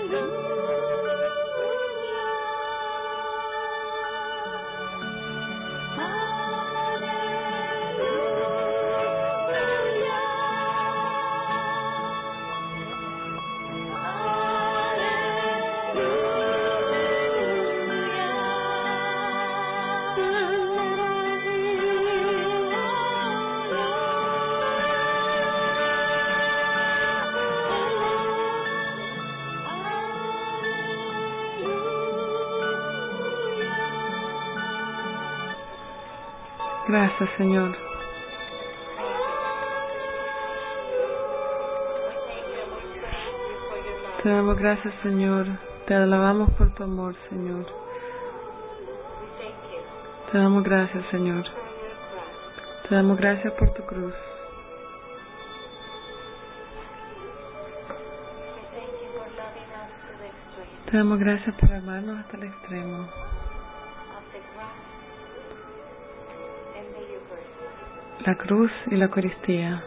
Gracias, Señor. Te damos gracias, Señor. Te alabamos por tu amor, Señor. Te damos gracias, Señor. Te damos gracias por tu cruz. Te damos gracias por amarnos hasta el extremo. La cruz y la Eucaristía.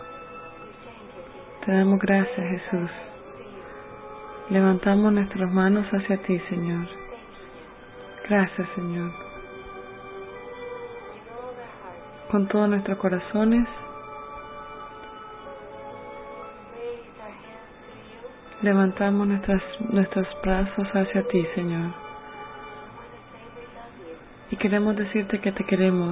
Te damos gracias, Jesús. Levantamos nuestras manos hacia ti, Señor. Gracias, Señor. Con todos nuestros corazones, levantamos nuestros brazos hacia ti, Señor. Y queremos decirte que te queremos.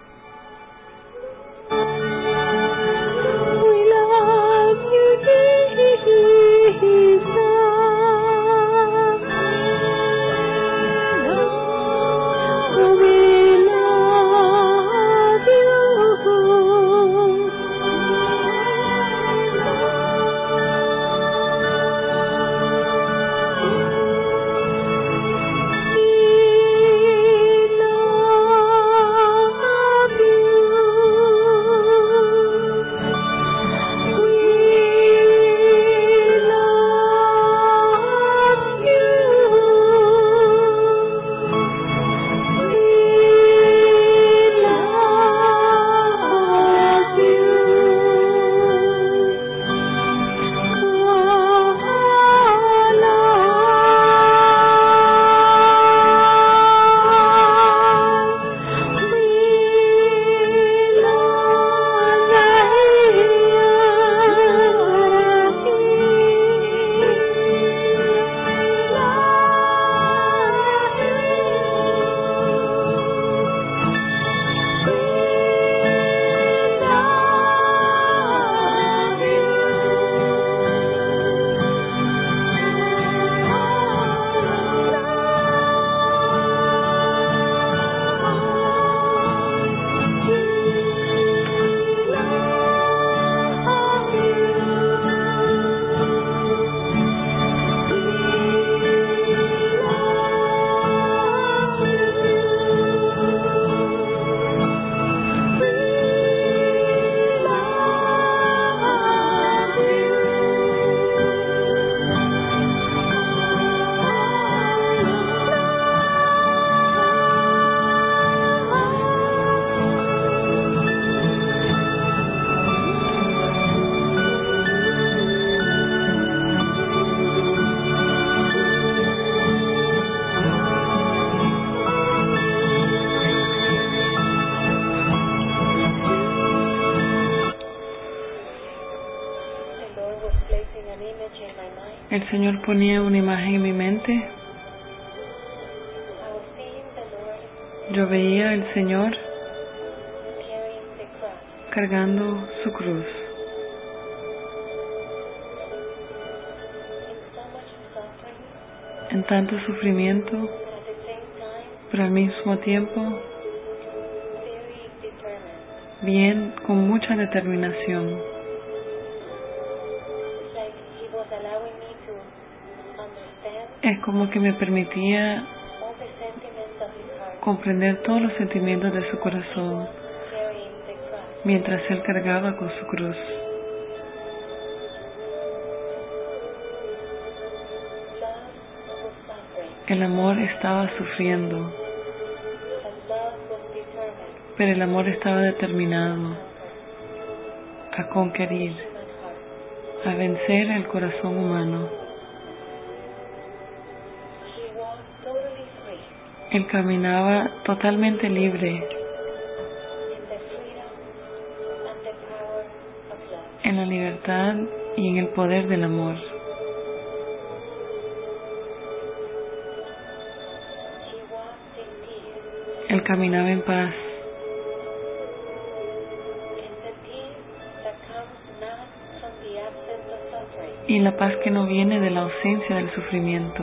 El Señor ponía una imagen en mi mente. Yo veía al Señor cargando su cruz. En tanto sufrimiento, pero al mismo tiempo, bien, con mucha determinación. Es como que me permitía comprender todos los sentimientos de su corazón mientras Él cargaba con su cruz. El amor estaba sufriendo, pero el amor estaba determinado a conquistar, a vencer el corazón humano. Él caminaba totalmente libre en la libertad y en el poder del amor. Él caminaba en paz. Y la paz que no viene de la ausencia del sufrimiento,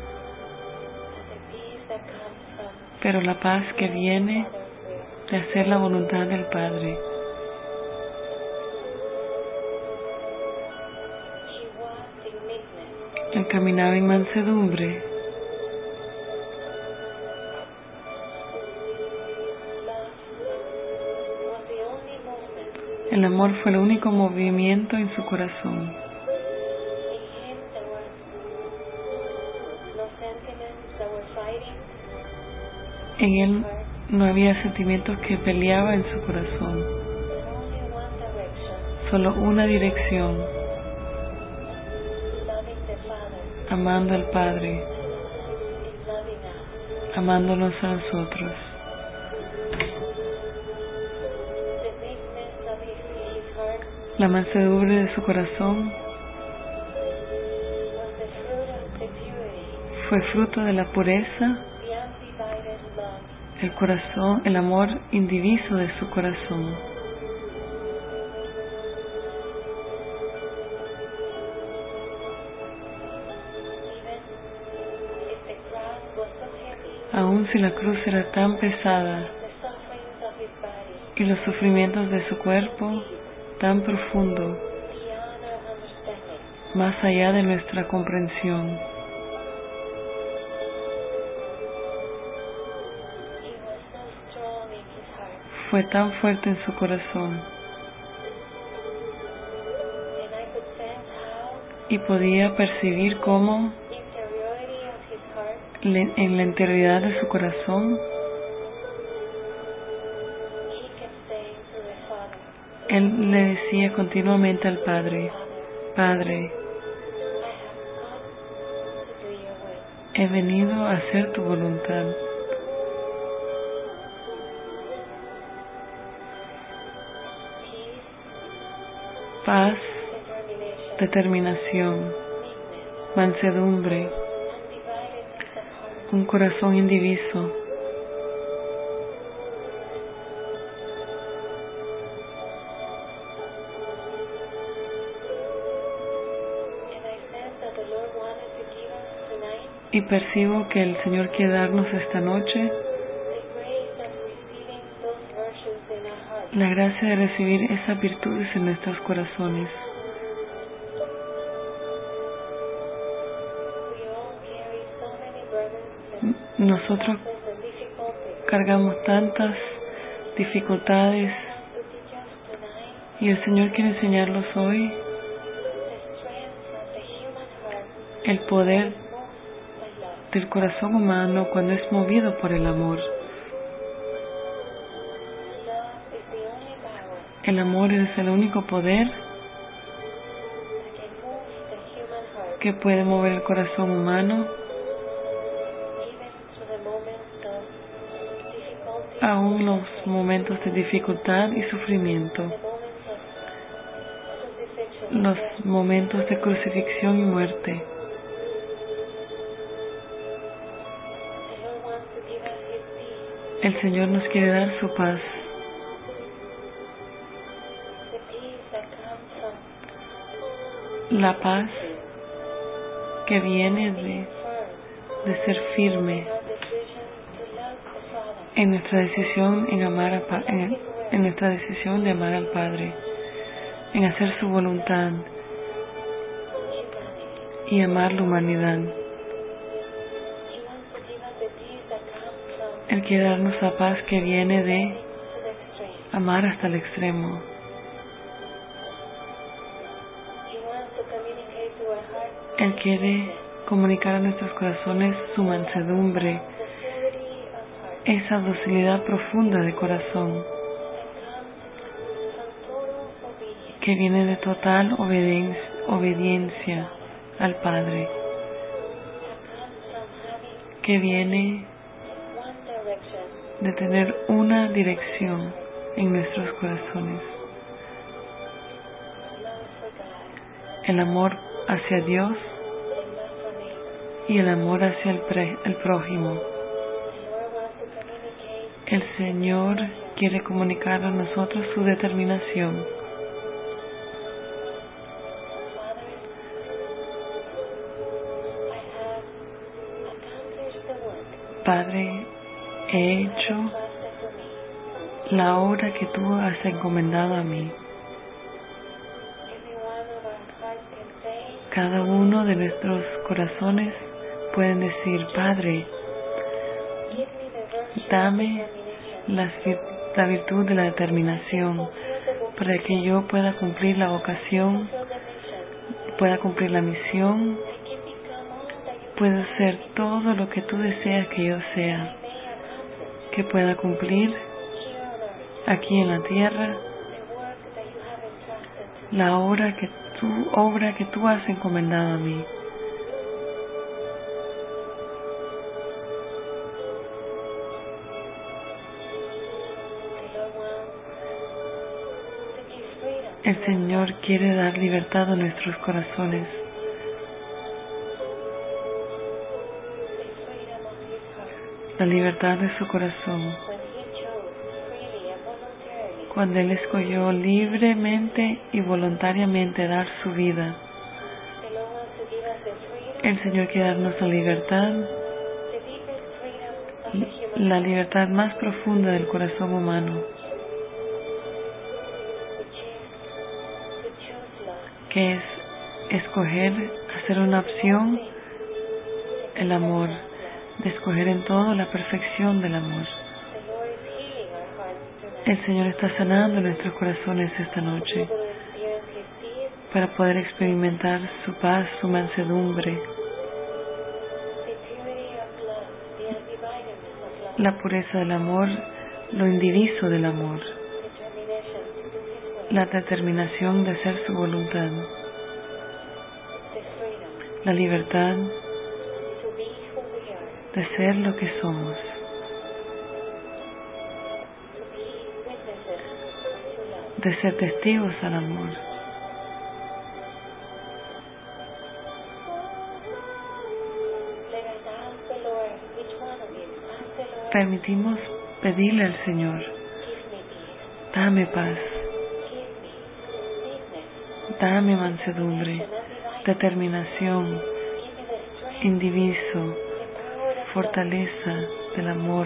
pero la paz que viene de hacer la voluntad del Padre. Él caminaba en mansedumbre. El amor fue el único movimiento en su corazón. En él no había sentimientos que peleaban en su corazón. Solo una dirección: amando al Padre, amándonos a nosotros. La mansedumbre de su corazón fue fruto de la pureza, el corazón, el amor indiviso de su corazón. Aun si la cruz era tan pesada y los sufrimientos de su cuerpo tan profundo, más allá de nuestra comprensión, fue tan fuerte en su corazón, y podía percibir cómo en la interioridad de su corazón él le decía continuamente al Padre: Padre, he venido a hacer tu voluntad. Paz, determinación, mansedumbre, un corazón indiviso. Y percibo que el Señor quiere darnos esta noche la gracia de recibir esas virtudes en nuestros corazones. Nosotros cargamos tantas dificultades y el Señor quiere enseñarnos hoy el poder del corazón humano cuando es movido por el amor. El amor es el único poder que puede mover el corazón humano aún los momentos de dificultad y sufrimiento, los momentos de crucifixión y muerte. El Señor nos quiere dar su paz. La paz que viene de ser firme en nuestra decisión en nuestra decisión de amar al Padre, en hacer su voluntad y amar la humanidad. Él quiere darnos la paz que viene de amar hasta el extremo. Él quiere comunicar a nuestros corazones su mansedumbre, esa docilidad profunda de corazón que viene de total obediencia al Padre, que viene de tener una dirección en nuestros corazones. El amor hacia Dios y el amor hacia el prójimo. El Señor quiere comunicar a nosotros su determinación. Padre, he hecho la obra que tú has encomendado a mí. Cada uno de nuestros corazones pueden decir: Padre, dame la virtud de la determinación para que yo pueda cumplir la vocación, pueda cumplir la misión, pueda ser todo lo que tú deseas que yo sea, que pueda cumplir aquí en la tierra la obra que tú has encomendado a mí. El Señor quiere dar libertad a nuestros corazones. La libertad de su corazón. Cuando Él escogió libremente y voluntariamente dar su vida, el Señor quiere darnos la libertad más profunda del corazón humano, que es escoger, hacer una opción, el amor, de escoger en todo la perfección del amor. El Señor está sanando nuestros corazones esta noche para poder experimentar su paz, su mansedumbre, la pureza del amor, lo indiviso del amor, la determinación de hacer su voluntad, la libertad de ser lo que somos, de ser testigos al amor. Permitimos pedirle al Señor: dame paz, dame mansedumbre, determinación, indiviso, fortaleza del amor.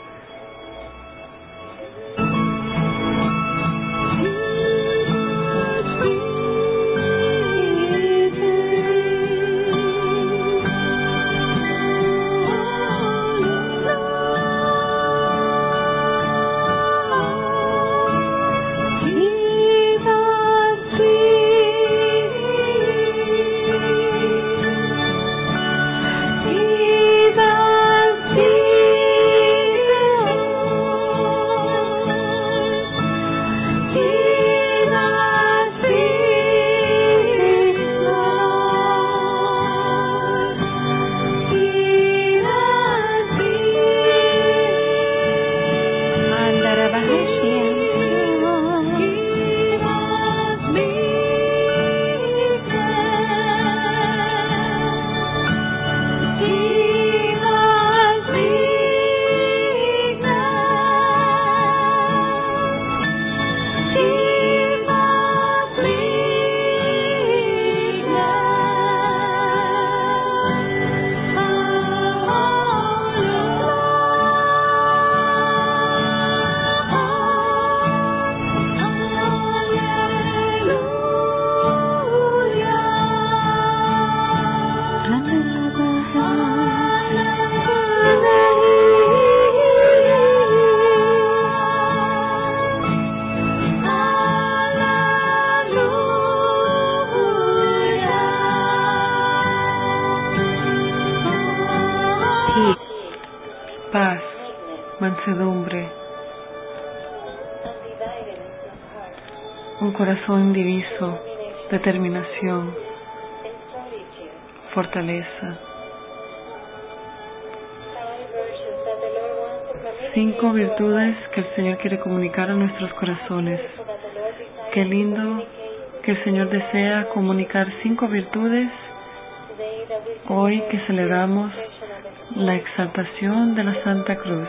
Paz, mansedumbre, un corazón indiviso, determinación, fortaleza. 5 virtudes que el Señor quiere comunicar a nuestros corazones. Qué lindo que el Señor desea comunicar 5 virtudes hoy que celebramos la exaltación de la Santa Cruz.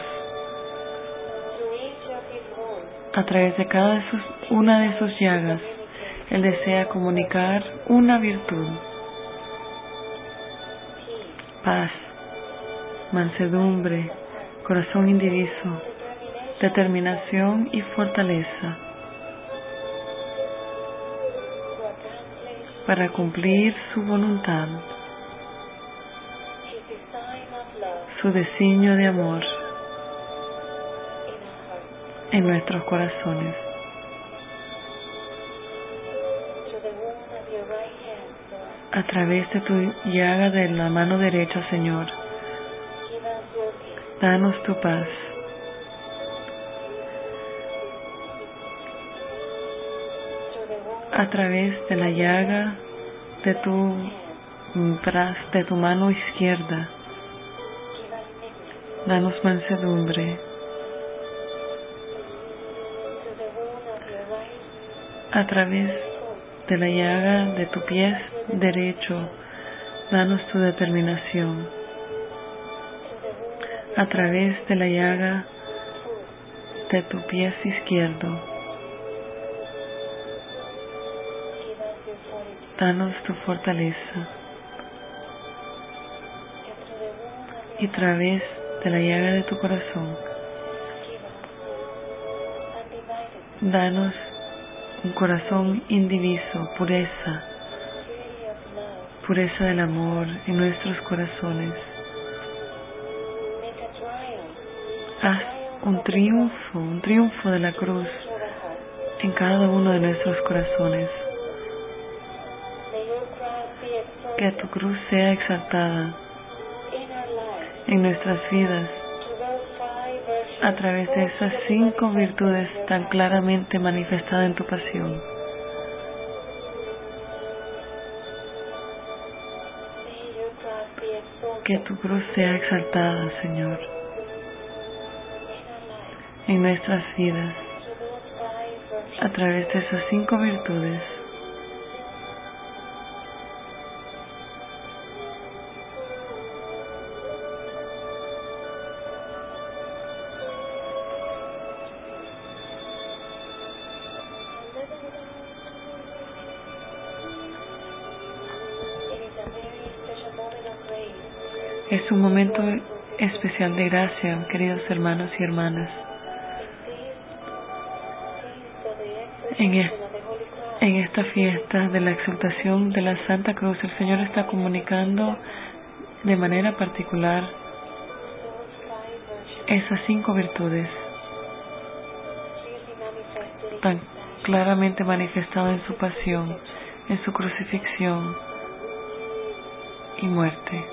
A través de una de sus llagas, Él desea comunicar una virtud: paz, mansedumbre, corazón indiviso, determinación y fortaleza, para cumplir su voluntad, su designio de amor en nuestros corazones. A través de tu llaga de la mano derecha, Señor, danos tu paz. A través de la llaga de tu mano izquierda, danos mansedumbre. A través de la llaga de tu pie derecho, danos tu determinación. A través de la llaga de tu pie izquierdo, danos tu fortaleza. Y a través de la llaga de tu corazón, danos un corazón indiviso, pureza del amor en nuestros corazones. Haz un triunfo de la cruz en cada uno de nuestros corazones. Que tu cruz sea exaltada en nuestras vidas a través de esas 5 virtudes tan claramente manifestadas en tu pasión. Que tu cruz sea exaltada, Señor, en nuestras vidas a través de esas 5 virtudes. Es un momento especial de gracia, queridos hermanos y hermanas. En esta fiesta de la exaltación de la Santa Cruz, el Señor está comunicando de manera particular esas 5 virtudes tan claramente manifestadas en su pasión, en su crucifixión y muerte.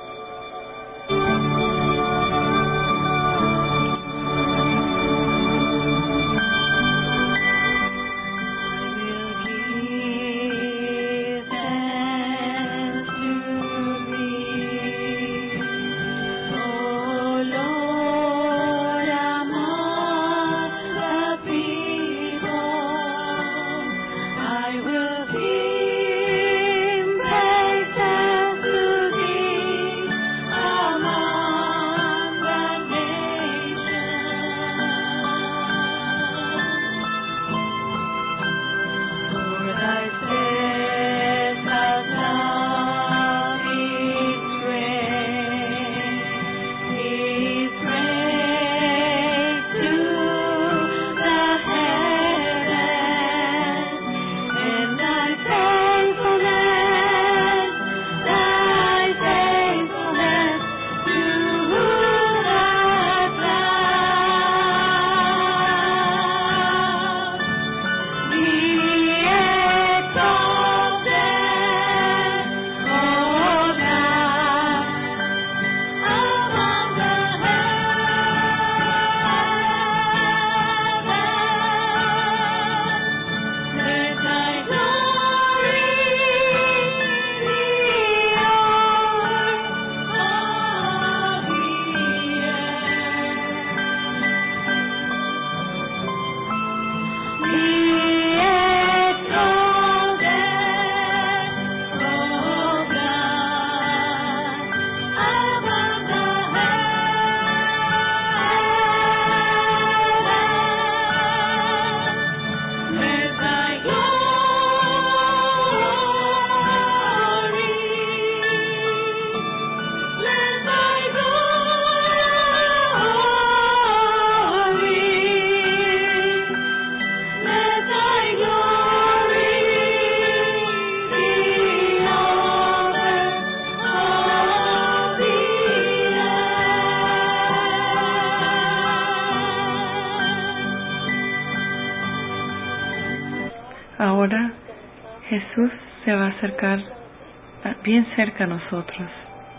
Jesús se va a acercar bien cerca a nosotros.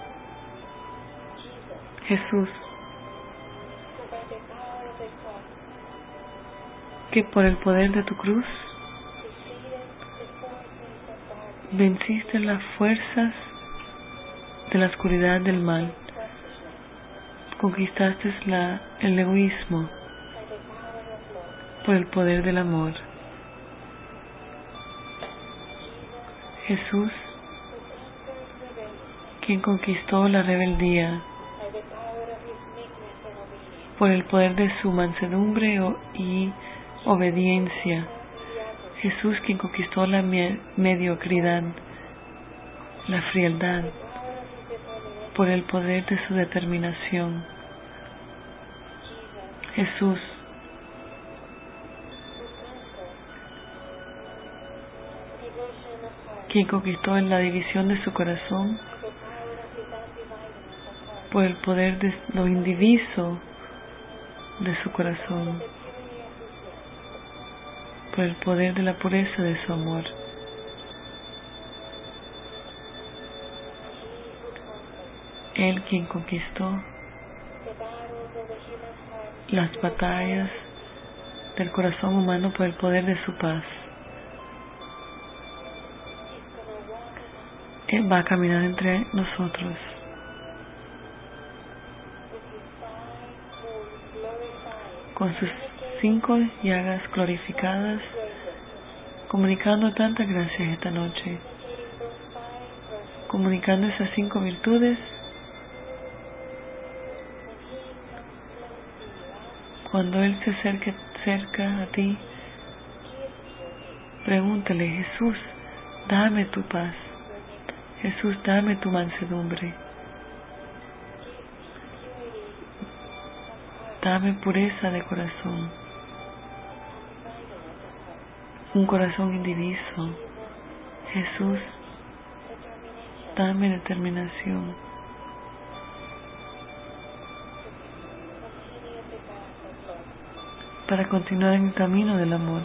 Jesús, que por el poder de tu cruz venciste las fuerzas de la oscuridad del mal, conquistaste el egoísmo por el poder del amor. Jesús, quien conquistó la rebeldía por el poder de su mansedumbre y obediencia. Jesús, quien conquistó la mediocridad, la frialdad, por el poder de su determinación. Jesús, quien conquistó la división de su corazón por el poder de lo indiviso de su corazón, por el poder de la pureza de su amor. Él quien conquistó las batallas del corazón humano por el poder de su paz. Él va a caminar entre nosotros con sus 5 llagas glorificadas, comunicando tantas gracias esta noche, comunicando esas 5 virtudes. Cuando Él se acerque cerca a ti, pregúntale: Jesús, dame tu paz. Jesús, dame tu mansedumbre. Dame pureza de corazón, un corazón indiviso. Jesús, dame determinación para continuar en el camino del amor.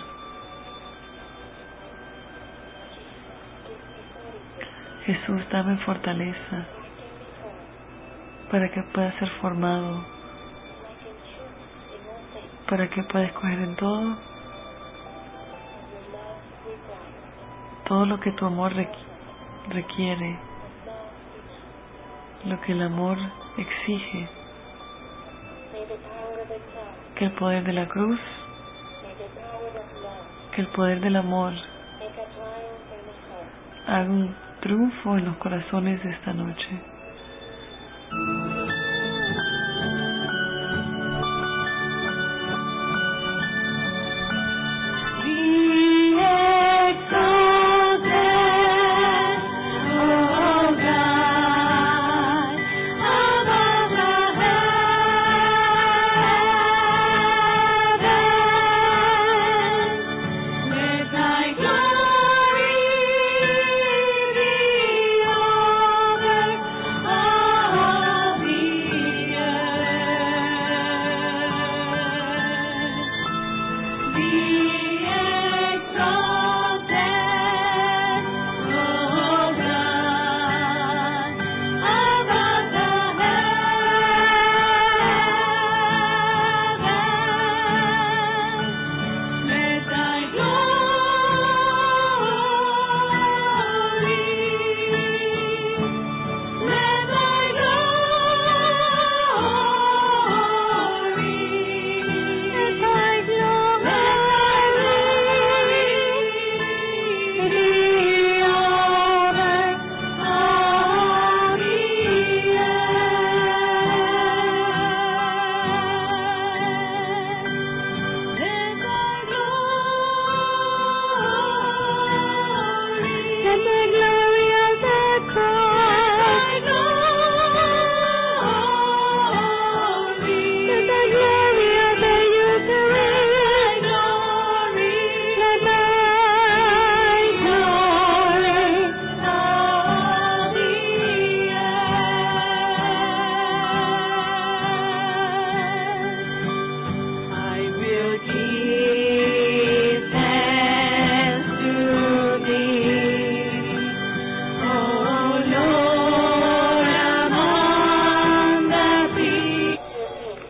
Jesús, dame fortaleza para que pueda ser formado, para que pueda escoger en todo lo que tu amor requiere, lo que el amor exige. Que el poder de la cruz, que el poder del amor haga un triunfo en los corazones de esta noche.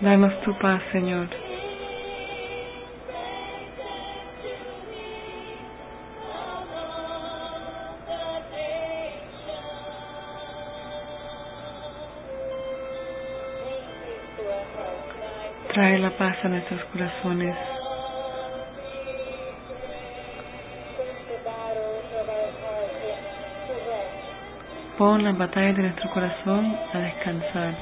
Danos tu paz, Señor. Trae la paz a nuestros corazones. Pon la batalla de nuestro corazón a descansar.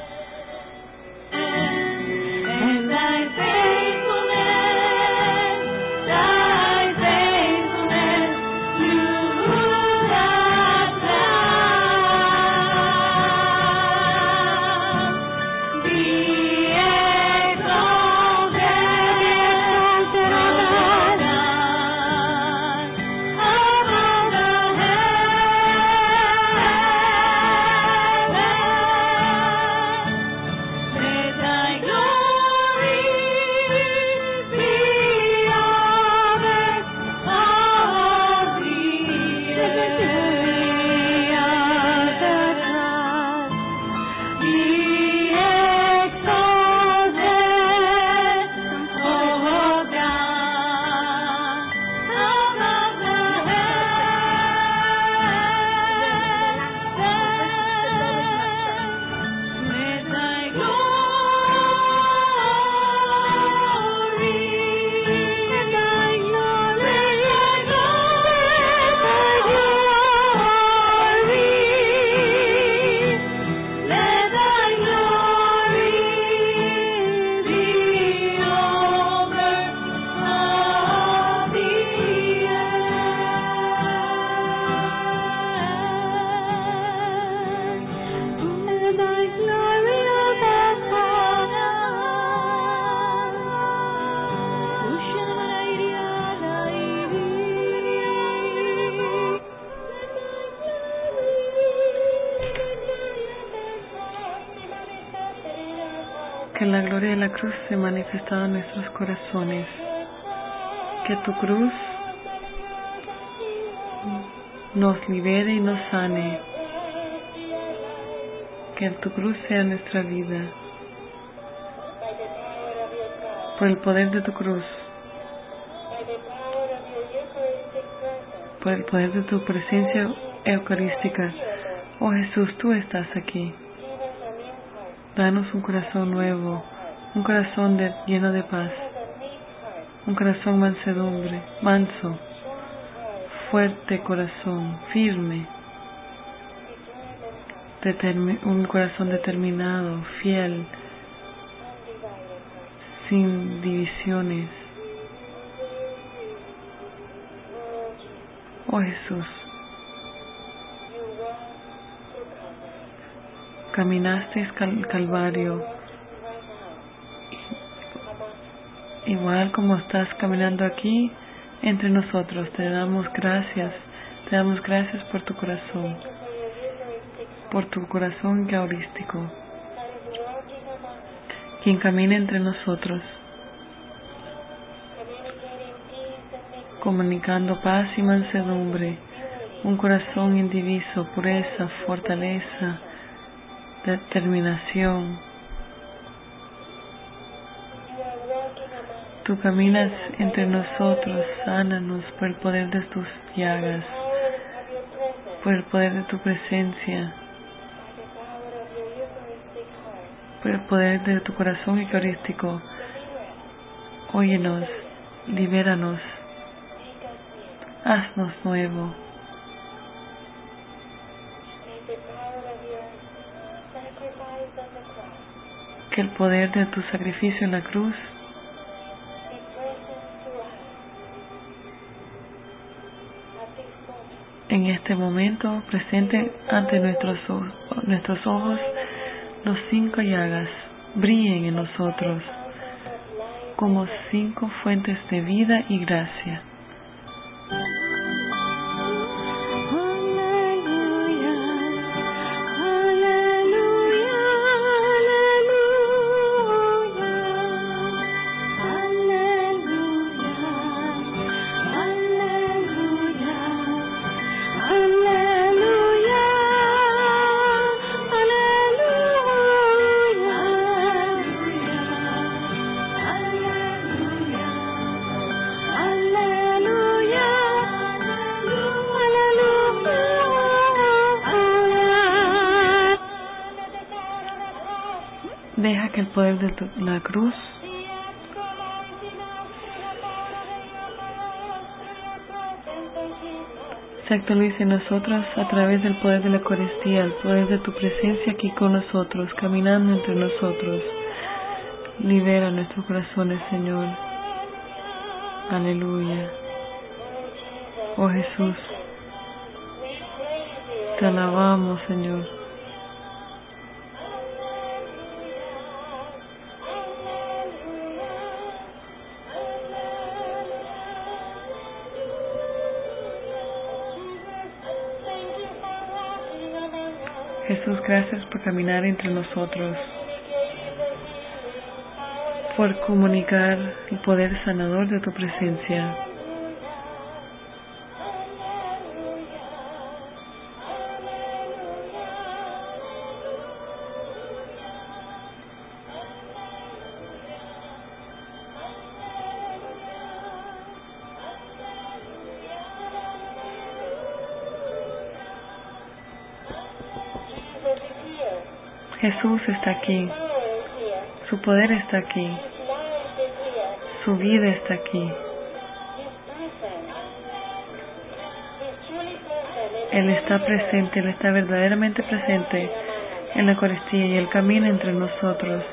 Que la gloria de la cruz se manifestado en nuestros corazones. Que tu cruz nos libere y nos sane. Que tu cruz sea nuestra vida. Por el poder de tu cruz. Por el poder de tu presencia eucarística. Oh Jesús, tú estás aquí. Danos un corazón nuevo, un corazón lleno de paz, un corazón manso, fuerte corazón, firme, un corazón determinado, fiel, sin divisiones. Oh Jesús, caminaste el Calvario, igual como estás caminando aquí entre nosotros. Te damos gracias por tu corazón eucarístico, quien camina entre nosotros, comunicando paz y mansedumbre, un corazón indiviso, pureza, fortaleza, determinación. Tú caminas entre nosotros, sánanos por el poder de tus llagas, por el poder de tu presencia, por el poder de tu corazón eucarístico. Óyenos, libéranos, haznos nuevo. Que el poder de tu sacrificio en la cruz en este momento presente ante nuestros ojos, los 5 llagas brillen en nosotros como 5 fuentes de vida y gracia. Deja que el poder de la cruz se actualice en nosotros a través del poder de la Eucaristía, el poder de tu presencia aquí con nosotros, caminando entre nosotros. Libera nuestros corazones, Señor. Aleluya. Oh Jesús, te alabamos, Señor. Jesús, gracias por caminar entre nosotros, por comunicar el poder sanador de tu presencia. Jesús está aquí, su poder está aquí, su vida está aquí. Él está presente, Él está verdaderamente presente en la Eucaristía y Él camina entre nosotros.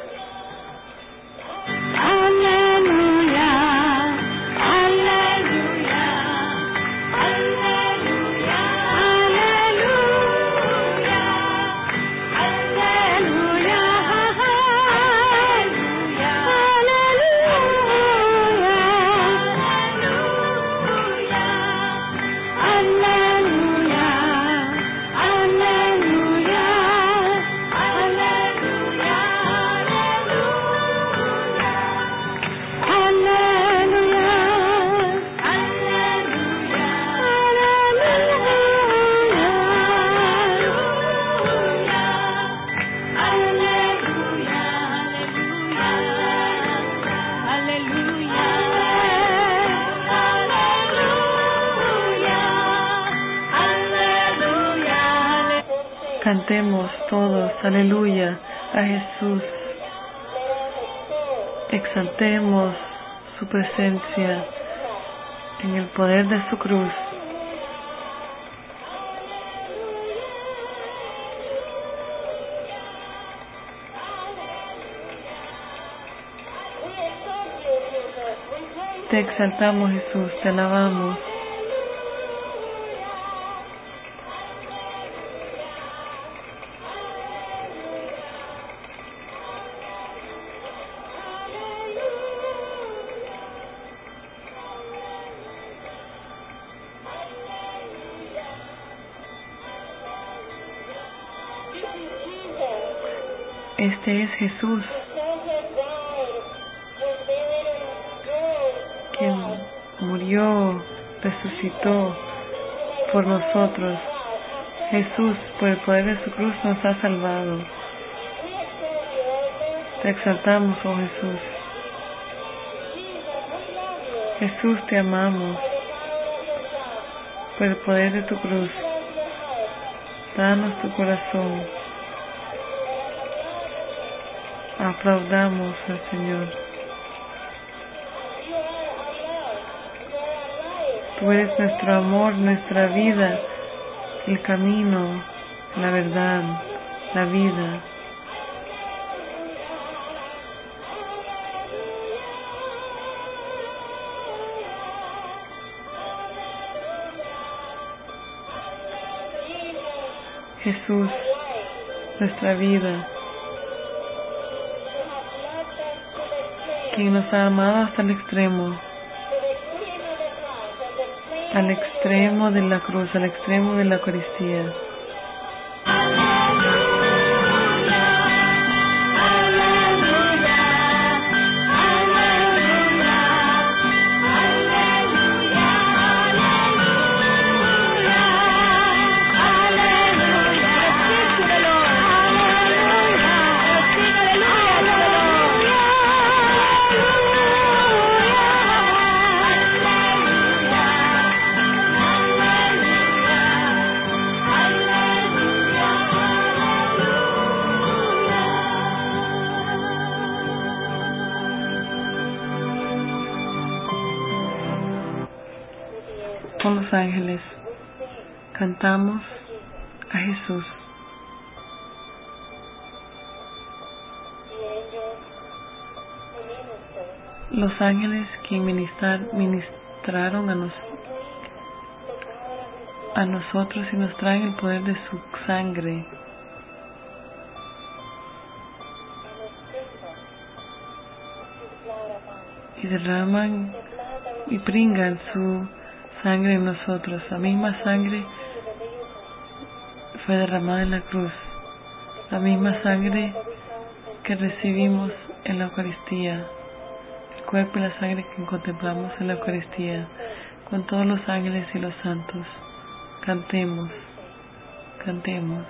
Cantemos todos, aleluya, a Jesús. Exaltemos su presencia en el poder de su cruz. Te exaltamos, Jesús, te alabamos. Este es Jesús, quien murió, resucitó por nosotros. Jesús, por el poder de su cruz, nos ha salvado. Te exaltamos, oh Jesús. Jesús, te amamos. Por el poder de tu cruz, danos tu corazón. Aplaudamos al Señor. Tú eres nuestro amor, nuestra vida, el camino, la verdad, la vida. Jesús, nuestra vida, quien nos ha amado hasta el extremo de la cruz, al extremo de la Eucaristía. con los ángeles cantamos a Jesús. Los ángeles que ministraron a nosotros y nos traen el poder de su sangre. Y derraman y brindan su sangre en nosotros. La misma sangre fue derramada en la cruz. La misma sangre que recibimos en la Eucaristía. El cuerpo y la sangre que contemplamos en la Eucaristía. Con todos los ángeles y los santos. Cantemos. Cantemos.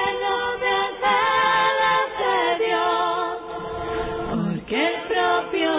Porque el propio